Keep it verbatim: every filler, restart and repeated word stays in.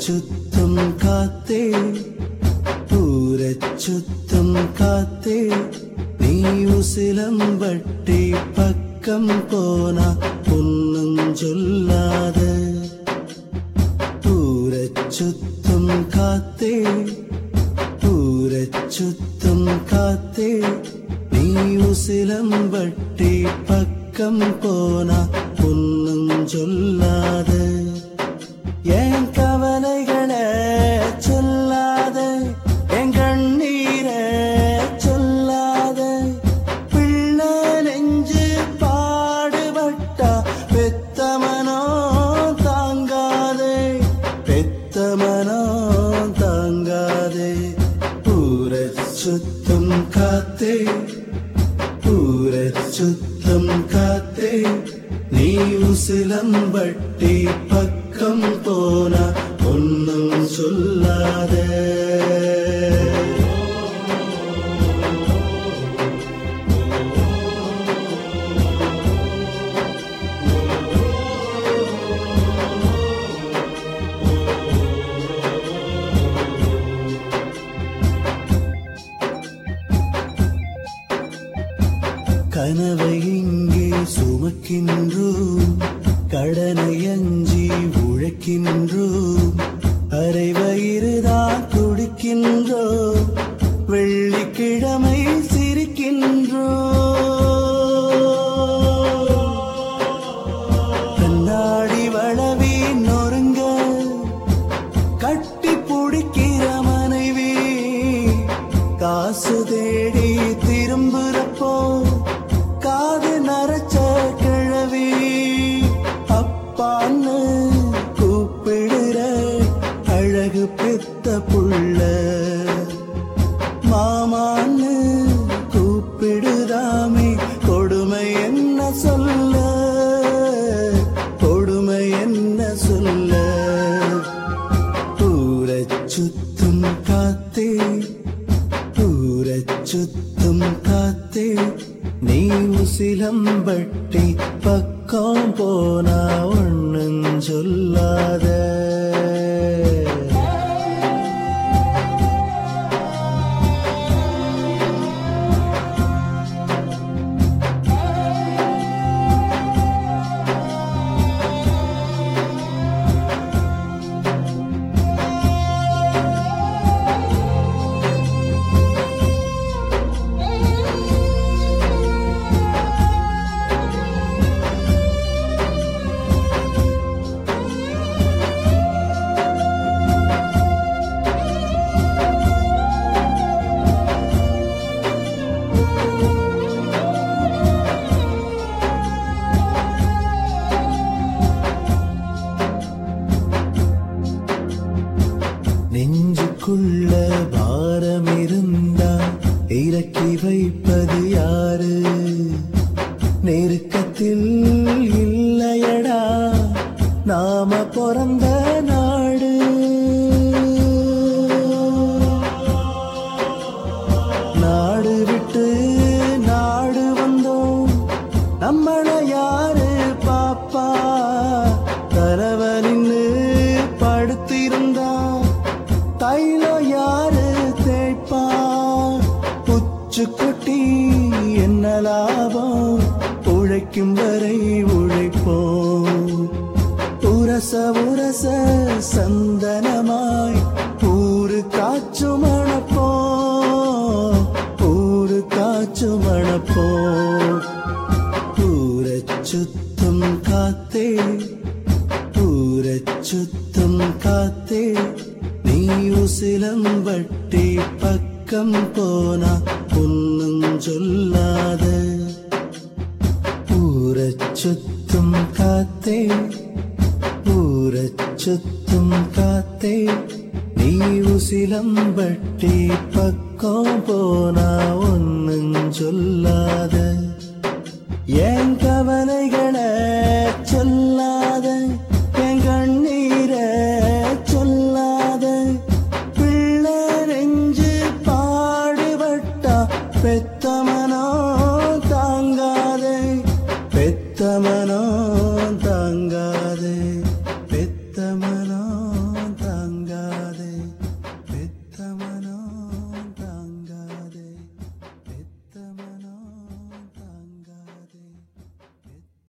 சுத்தும் காத்தே ஊரச் சுத்தும் காத்தே நீ உசிலம்பட்டி பக்கம் போனா ஒன்னும் சொல்லாத ஊரச் சுத்தும் காத்தே ஊரச் சுத்தும் காத்தே நீ உசிலம்பட்டி பக்கம் போனா ஒன்னும் சொல்லாத என் கவலைகளை சொல்லாத என் கண்ணீரை சொல்லாத பிள்ளை நெஞ்சு பாடுபட்டா பெத்தமனோ தாங்காதே பெத்தமனோ தாங்காதே ஊரச் சுத்தும் காத்தே ஊரச் சுத்தும் காத்தே நீ உசிலம்பட்டி பக்கம் போனா ஒன்னும் சொல்லாத கனவை இங்கே சுமக்கின்றோம் கடனை அஞ்சி உழைக்கின்றோம் அரை வயிறுதான் துடிக்கின்றோம் வெள்ளிக்கிழமை சிரிக்கின்றோம் கண்ணாடி வளவி நொறுங்க கட்டி பிடிக்கிற மனைவி காசு தேடி திரும்புறப்போ காது நரைச்ச கிழவி அப்பான்னு கூப்பிடுற அழகு பெத்த புள்ள மாமான்னு கூப்பிடுதாமே கொடுமை என்ன சொல்ல கொடுமை என்ன சொல்ல ஊரச் சுத்தும் காத்தே ஊரச் சுத்தும் காத்தே நீ உசிலம்பட்டி பக்கம் போனா ஒன்னும் சொல்லாத நெஞ்சுக்குள்ள பாரம் இருந்தா இறக்கி வைப்பது யாரு நெருக்கத்தில் இல்லையடா நாம பிறந்த நாடு நாடு விட்டு நாடு வந்தோம் நம்மள யாரு பாப்பா தலைவனின்னு படுத்திருந்தா தைலோ யாரு தேய்ப்பா புச்சு கொட்டி என்ன லாபம் உழைக்கும் வரை உழைப்போம் உரச உரச சந்தனமாய் ஊரு காச்சு மணப்போம் ஊரு காச்சு மணப்போம் ஊரச் சுத்தும் காத்தே ஊரச் சுத்தும் காத்தே நீ உசிலம்பட்டி பக்கம் போனா ஒன்னும் சொல்லாத ஊரச் சுத்தும் காத்தே ஊரச் சுத்தும் காத்தே நீ உசிலம்பட்டி பக்கம் போனா ஒன்னும் சொல்லாத என் கவலைகளை சொல்லாத என் கண்ணீரை சொல்லாத பிள்ளை நெஞ்சு பாடுபட்டா பெத்தமனோ தாங்காதே பெத்தமனோ தாங்காதே பெத்தமனோ